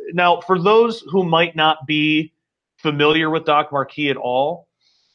now, for those who might not be familiar with Doc Marquis at all,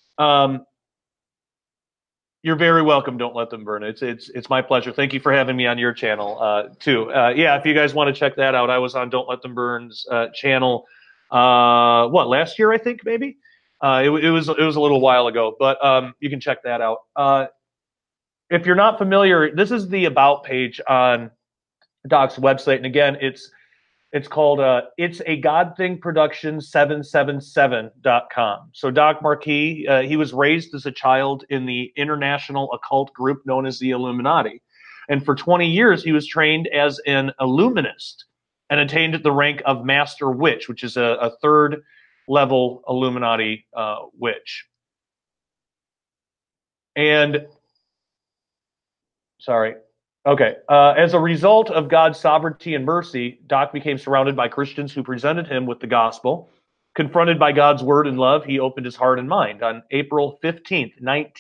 you're very welcome. Don't let them burn. It's my pleasure. Thank you for having me on your channel too. Yeah, if you guys want to check that out, I was on Don't Let Them Burn's channel. Last year I think maybe. It was a little while ago, but you can check that out. If you're not familiar, this is the about page on Doc's website, and again, it's called It's a God Thing Production 777.com. So Doc Marquis, he was raised as a child in the international occult group known as the Illuminati. And for 20 years, he was trained as an Illuminist and attained the rank of Master Witch, which is a third level Illuminati witch. And, sorry. Okay. As a result of God's sovereignty and mercy, Doc became surrounded by Christians who presented him with the gospel. Confronted by God's word and love, he opened his heart and mind. On April 15th,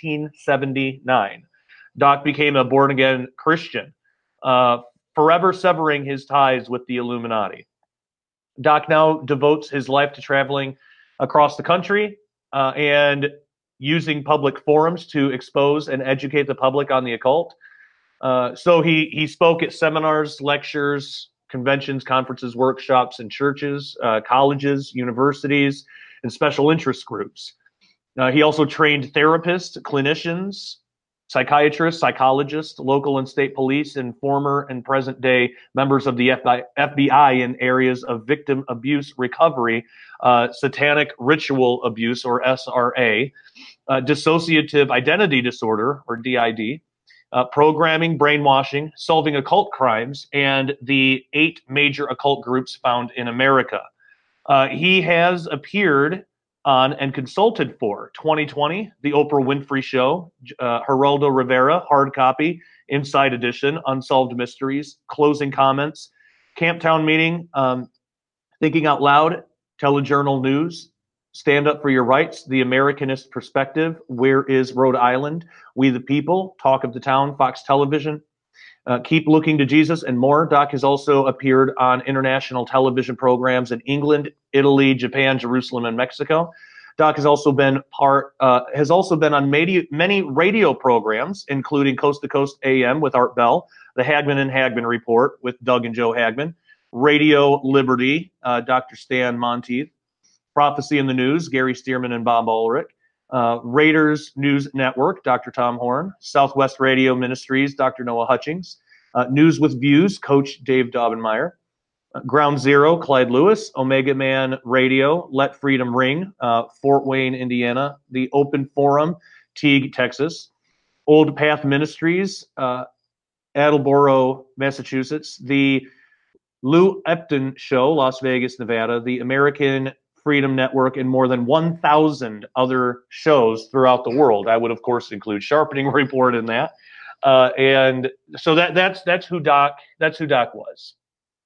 1979, Doc became a born-again Christian, forever severing his ties with the Illuminati. Doc now devotes his life to traveling across the country and using public forums to expose and educate the public on the occult. So he spoke at seminars, lectures, conventions, conferences, workshops, in churches, colleges, universities, and special interest groups. He also trained therapists, clinicians, psychiatrists, psychologists, local and state police, and former and present day members of the FBI in areas of victim abuse recovery, satanic ritual abuse, or SRA, dissociative identity disorder, or DID, programming, brainwashing, solving occult crimes, and the 8 major occult groups found in America. He has appeared on and consulted for 2020, The Oprah Winfrey Show, Geraldo Rivera, Hard Copy, Inside Edition, Unsolved Mysteries, Closing Comments, Camptown Meeting, Thinking Out Loud, Telejournal News, Stand Up for Your Rights, The Americanist Perspective, Where is Rhode Island, We the People, Talk of the Town, Fox Television, Keep Looking to Jesus, and more. Doc has also appeared on international television programs in England, Italy, Japan, Jerusalem, and Mexico. Doc has also been on many radio programs, including Coast to Coast AM with Art Bell, The Hagman and Hagman Report with Doug and Joe Hagman, Radio Liberty, Dr. Stan Monteith, Prophecy in the News, Gary Stearman and Bob Ulrich, Raiders News Network, Dr. Tom Horn, Southwest Radio Ministries, Dr. Noah Hutchings, News with Views, Coach Dave Daubenmire, Ground Zero, Clyde Lewis, Omega Man Radio, Let Freedom Ring, Fort Wayne, Indiana, The Open Forum, Teague, Texas, Old Path Ministries, Attleboro, Massachusetts, The Lou Epton Show, Las Vegas, Nevada, The American Freedom Network, and more than 1,000 other shows throughout the world. I would, of course, include Sharpening Report in that. And so that's who Doc was.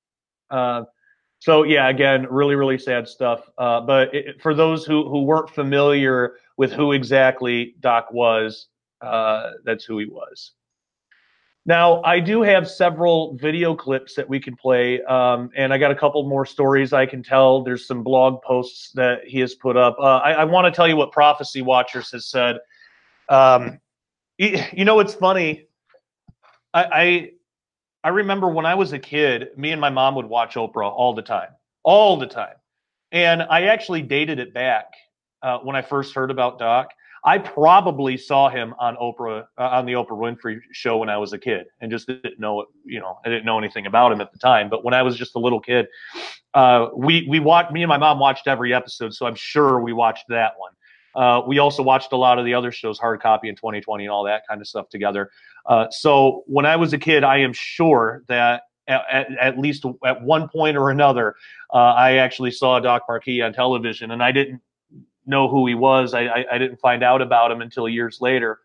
So yeah, again, really, really sad stuff. But for those who weren't familiar with who exactly Doc was, that's who he was. Now, I do have several video clips that we can play, and I got a couple more stories I can tell. There's some blog posts that he has put up. I want to tell you what Prophecy Watchers has said. You know, it's funny. I remember when I was a kid, me and my mom would watch Oprah all the time. And I actually dated it back when I first heard about Doc. I probably saw him on Oprah, on the Oprah Winfrey Show when I was a kid, and just didn't know it. You know, I didn't know anything about him at the time. But when I was just a little kid, we watched. Me and my mom watched every episode, so I'm sure we watched that one. We also watched a lot of the other shows, Hard Copy in 2020, and all that kind of stuff together. So when I was a kid, I am sure that at least at one point or another, I actually saw Doc Marquis on television, and I didn't know who he was. I didn't find out about him until years later.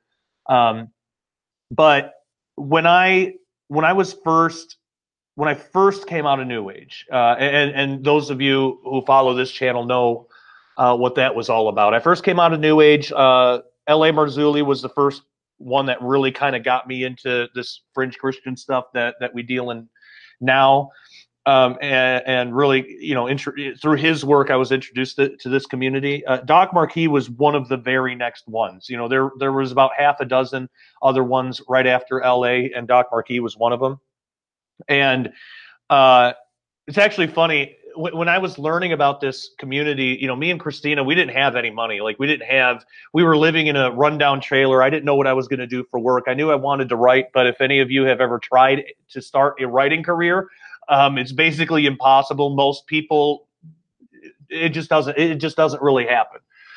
But when I first came out of New Age, and those of you who follow this channel know what that was all about. I first came out of New Age. L.A. Marzulli was the first one that really kind of got me into this fringe Christian stuff that we deal in now. and really, through his work, I was introduced to this community. Doc Marquis was one of the very next ones. There was about half a dozen other ones right after LA, and Doc Marquis was one of them. And it's actually funny. When I was learning about this community, me and Christina, we didn't have any money. Like we were living in a rundown trailer. I didn't know what I was going to do for work. I knew I wanted to write, but if any of you have ever tried to start a writing career, it's basically impossible. Most people, it just doesn't really happen.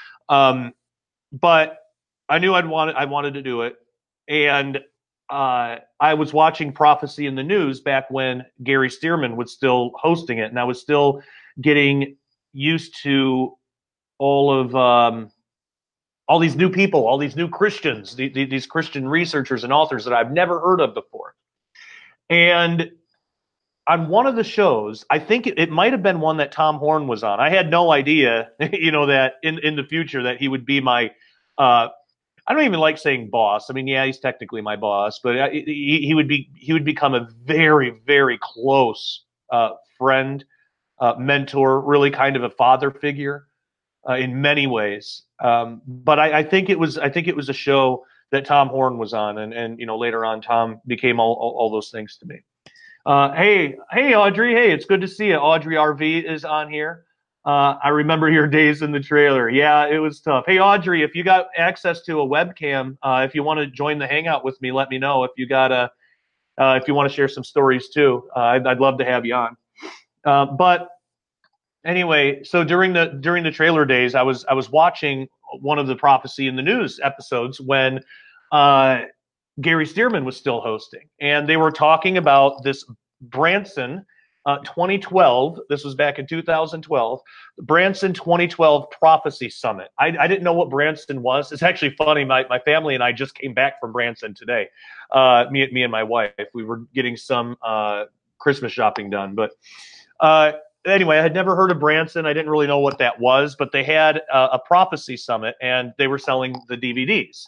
But I knew I wanted to do it. And I was watching Prophecy in the News back when Gary Stearman was still hosting it, and I was still getting used to all these new people, all these new Christians, these Christian researchers and authors that I've never heard of before. And on one of the shows, I think it might have been one that Tom Horn was on. I had no idea, that in the future that he would be my I don't even like saying boss. I mean, yeah, he's technically my boss, but he would become a very, very close friend, mentor, really kind of a father figure in many ways. But I think it was a show that Tom Horn was on, and later on Tom became all those things to me. Hey Audrey, hey, it's good to see you. Audrey RV is on here. I remember your days in the trailer. Yeah, it was tough. Hey, Audrey, if you got access to a webcam, if you want to join the hangout with me, let me know. If you want to share some stories too, I'd love to have you on. But anyway, so during the trailer days, I was watching one of the Prophecy in the News episodes when Gary Stearman was still hosting, and they were talking about this Branson 2012, this was back in 2012, Branson 2012 Prophecy Summit. I didn't know what Branson was. It's actually funny. My family and I just came back from Branson today. Me and my wife, we were getting some Christmas shopping done. But anyway, I had never heard of Branson. I didn't really know what that was, but they had a Prophecy Summit, and they were selling the DVDs.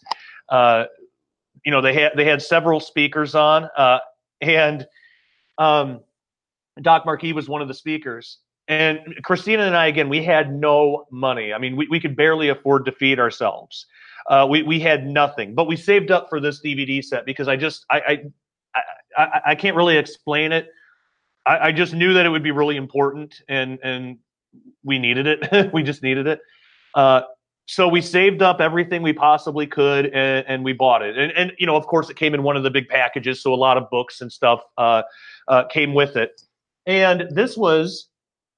They had several speakers on, and Doc Marquis was one of the speakers. And Christina and I, again, we had no money. I mean, we could barely afford to feed ourselves. We had nothing, but we saved up for this DVD set because I can't really explain it. I just knew that it would be really important, and we needed it. We just needed it. So we saved up everything we possibly could, and we bought it. And of course, it came in one of the big packages, so a lot of books and stuff came with it. And this was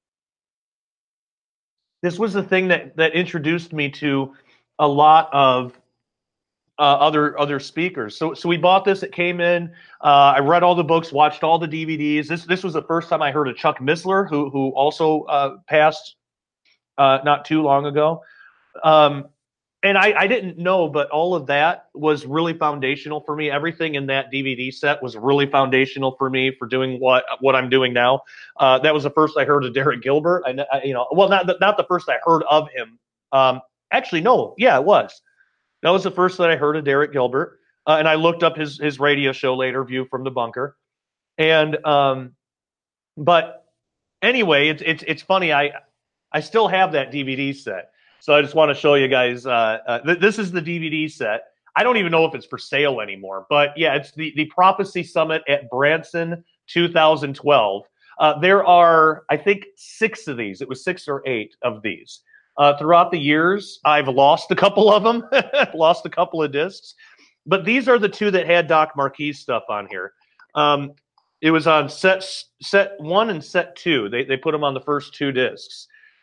the thing that introduced me to a lot of other speakers. So we bought this. It came in. I read all the books, watched all the DVDs. This was the first time I heard of Chuck Missler, who also passed not too long ago. And I didn't know, but all of that was really foundational for me. Everything in that DVD set was really foundational for me for doing what I'm doing now. That was the first I heard of Derek Gilbert. Well, not the first I heard of him. Actually, no, yeah, it was. That was the first that I heard of Derek Gilbert. And I looked up his radio show later, View from the Bunker. And but anyway, it's funny. I still have that DVD set. So I just want to show you guys, this is the DVD set. I don't even know if it's for sale anymore, but yeah, it's the Prophecy Summit at Branson 2012. There are, I think, 6 of these. It was 6 or 8 of these. Throughout the years, I've lost a couple of them, lost a couple of discs, but these are the 2 that had Doc Marquis stuff on here. It was on set 1 and set 2. They put them on the first 2 discs.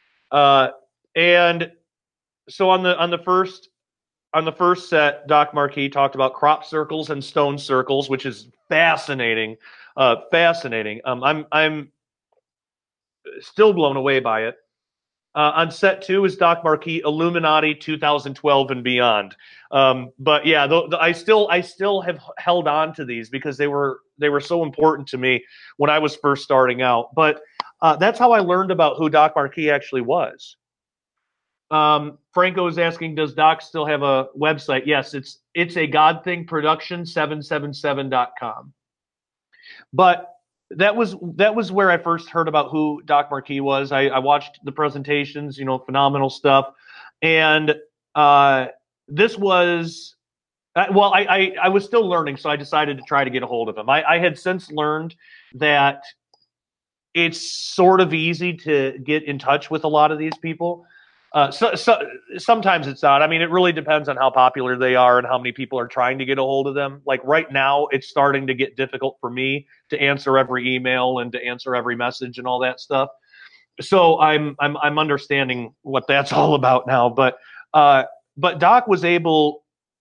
And so on the first set, Doc Marquis talked about crop circles and stone circles, which is fascinating. Fascinating. I'm still blown away by it. On set 2 is Doc Marquis, Illuminati 2012 and beyond. But yeah, I still have held on to these because they were so important to me when I was first starting out. But that's how I learned about who Doc Marquis actually was. Franco is asking, does Doc still have a website? Yes, it's a God Thing Production 777.com. But that was where I first heard about who Doc Marquis was. I watched the presentations, phenomenal stuff, and uh, this was well, I was still learning, so I decided to try to get a hold of him. I had since learned that it's sort of easy to get in touch with a lot of these people. So sometimes it's not. I mean, it really depends on how popular they are and how many people are trying to get a hold of them. Like right now, it's starting to get difficult for me to answer every email and to answer every message and all that stuff. So I'm understanding what that's all about now. But Doc was able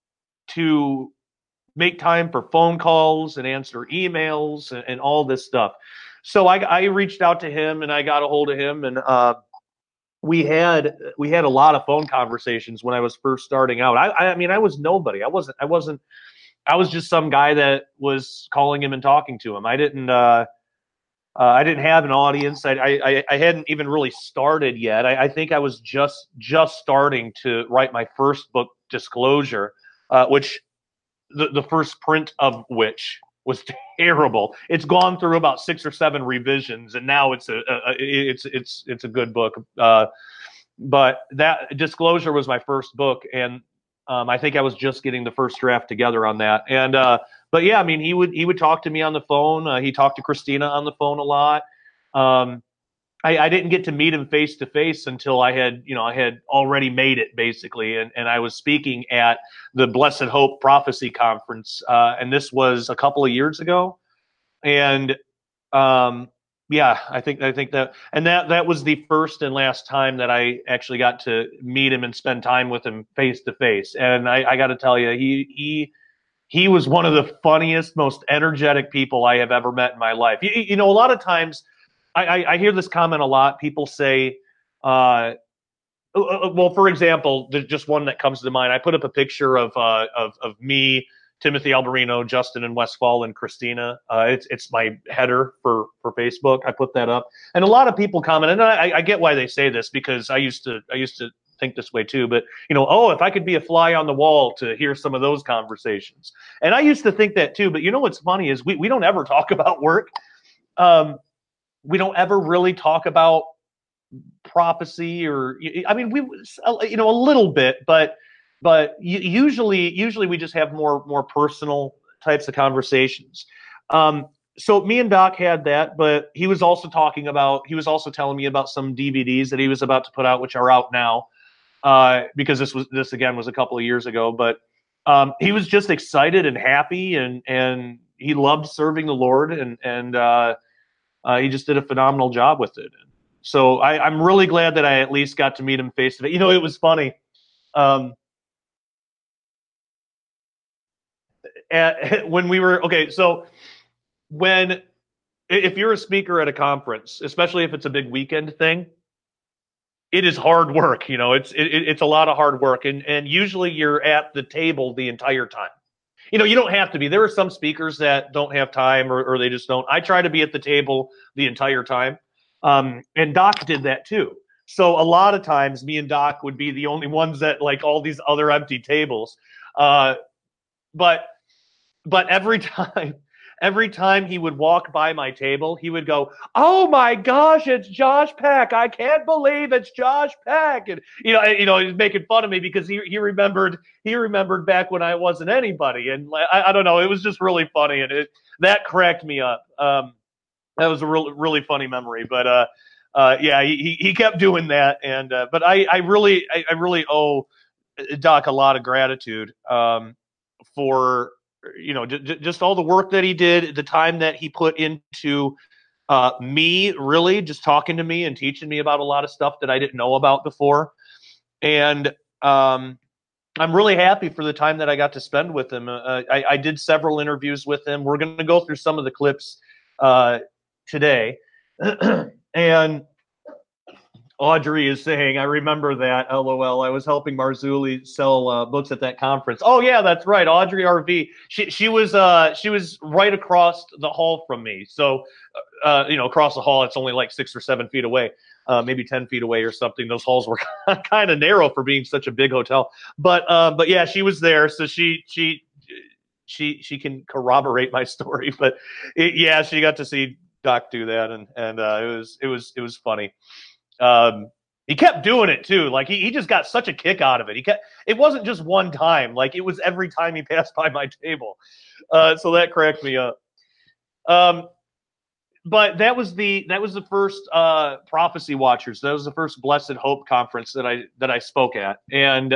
to make time for phone calls and answer emails and all this stuff. So I reached out to him and I got a hold of him, and we had a lot of phone conversations when I was first starting out. I mean I was nobody. I was just some guy that was calling him and talking to him. I didn't have an audience. I hadn't even really started yet. I think I was just starting to write my first book, Disclosure, which the first print of which was terrible. It's gone through about 6 or 7 revisions, and now it's a good book. But that Disclosure was my first book, and I think I was just getting the first draft together on that. And but yeah, I mean, he would talk to me on the phone. He talked to Christina on the phone a lot. Um, I didn't get to meet him face to face until I had already made it basically, and I was speaking at the Blessed Hope Prophecy Conference, and this was a couple of years ago, and yeah, I think that, and that was the first and last time that I actually got to meet him and spend time with him face to face, and I got to tell you, he was one of the funniest, most energetic people I have ever met in my life. A lot of times I hear this comment a lot. People say, well, for example, there's just one that comes to mind. I put up a picture of me, Timothy Alberino, Justin in Westfall, and Christina. It's my header for Facebook. I put that up, and a lot of people comment, and I get why they say this, because I used to think this way too. But oh, if I could be a fly on the wall to hear some of those conversations, and I used to think that too. But what's funny is we don't ever talk about work. We don't ever really talk about prophecy, or I mean, a little bit, but usually we just have more personal types of conversations. So me and Doc had that, but he was also telling me about some DVDs that he was about to put out, which are out now, because this again was a couple of years ago. But he was just excited and happy, and he loved serving the Lord, and he just did a phenomenal job with it. So I'm really glad that I at least got to meet him face to face. It was funny. When we were okay, so if you're a speaker at a conference, especially if it's a big weekend thing, it is hard work. It's a lot of hard work, and usually you're at the table the entire time. You don't have to be. There are some speakers that don't have time, or they just don't. I try to be at the table the entire time. And Doc did that too. So a lot of times me and Doc would be the only ones at like all these other empty tables. But every time he would walk by my table, he would go, "Oh my gosh, it's Josh Peck! I can't believe it's Josh Peck!" And he's making fun of me because he remembered back when I wasn't anybody, and I don't know, it was just really funny, and that cracked me up. That was a really funny memory, but yeah, he kept doing that, and but I really owe Doc a lot of gratitude for just all the work that he did, the time that he put into me, really just talking to me and teaching me about a lot of stuff that I didn't know about before, and I'm really happy for the time that I got to spend with him. I did several interviews with him. We're going to go through some of the clips today. And Audrey is saying, "I remember that, LOL. I was helping Marzulli sell books at that conference." Oh yeah, that's right, Audrey RV. She was right across the hall from me. So across the hall, it's only like 6 or 7 feet away, maybe 10 feet away or something. Those halls were kind of narrow for being such a big hotel. But yeah, she was there, so she can corroborate my story. But yeah, she got to see Doc do that, and it was funny. He kept doing it too. Like he just got such a kick out of it. It wasn't just one time. Like it was every time he passed by my table. So that cracked me up. But that was the first Prophecy Watchers. That was the first Blessed Hope conference that I spoke at, and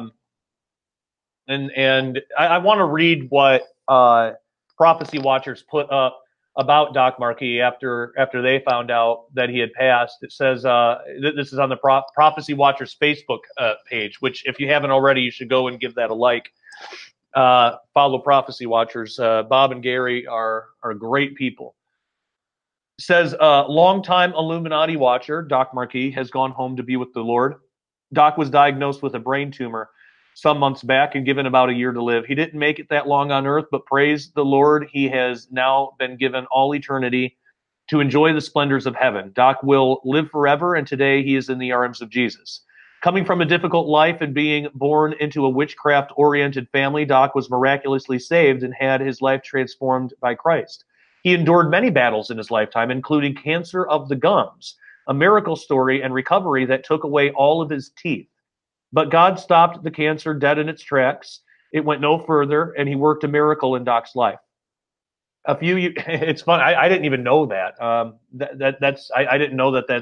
I want to read what Prophecy Watchers put up about Doc Marquis after they found out that he had passed. It says this is on the Prophecy Watchers Facebook page, which if you haven't already, you should go and give that a like. Follow Prophecy Watchers. Bob and Gary are great people. It says longtime Illuminati watcher Doc Marquis has gone home to be with the Lord. Doc was diagnosed with a brain tumor some months back and given about a year to live. He didn't make it that long on earth, but praise the Lord, he has now been given all eternity to enjoy the splendors of heaven. Doc will live forever, and today he is in the arms of Jesus. Coming from a difficult life and being born into a witchcraft-oriented family, Doc was miraculously saved and had his life transformed by Christ. He endured many battles in his lifetime, including cancer of the gums, a miracle story and recovery that took away all of his teeth. But God stopped the cancer dead in its tracks. It went no further, and he worked a miracle in Doc's life. It's fun. I didn't even know that. I didn't know that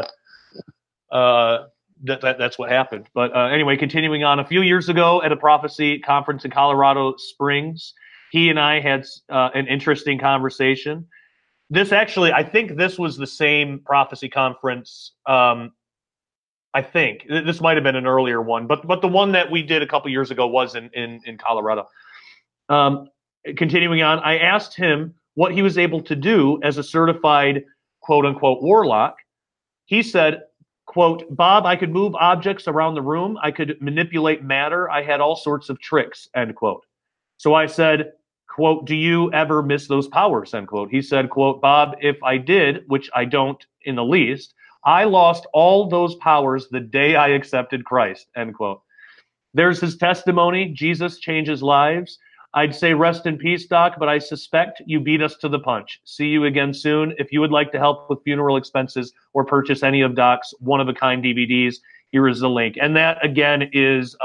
that's what happened. But anyway, continuing on, a few years ago at a prophecy conference in Colorado Springs, he and I had an interesting conversation. I think this was the same prophecy conference. I think this might have been an earlier one, but the one that we did a couple years ago was in Colorado. Continuing on, I asked him what he was able to do as a certified quote unquote warlock. He said, quote, Bob, I could move objects around the room. I could manipulate matter. I had all sorts of tricks, end quote. So I said, quote, do you ever miss those powers, end quote. He said, quote, Bob, if I did, which I don't in the least, I lost all those powers the day I accepted Christ, end quote. There's his testimony. Jesus changes lives. I'd say rest in peace, Doc, but I suspect you beat us to the punch. See you again soon. If you would like to help with funeral expenses or purchase any of Doc's one-of-a-kind DVDs, here is the link. And that, again, is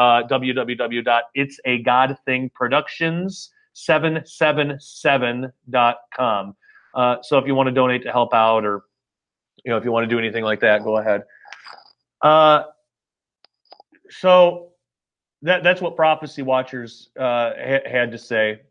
www.itsagodthingproductions777.com. So if you want to donate to help out, or if you want to do anything like that, go ahead. So that's what Prophecy Watchers had to say.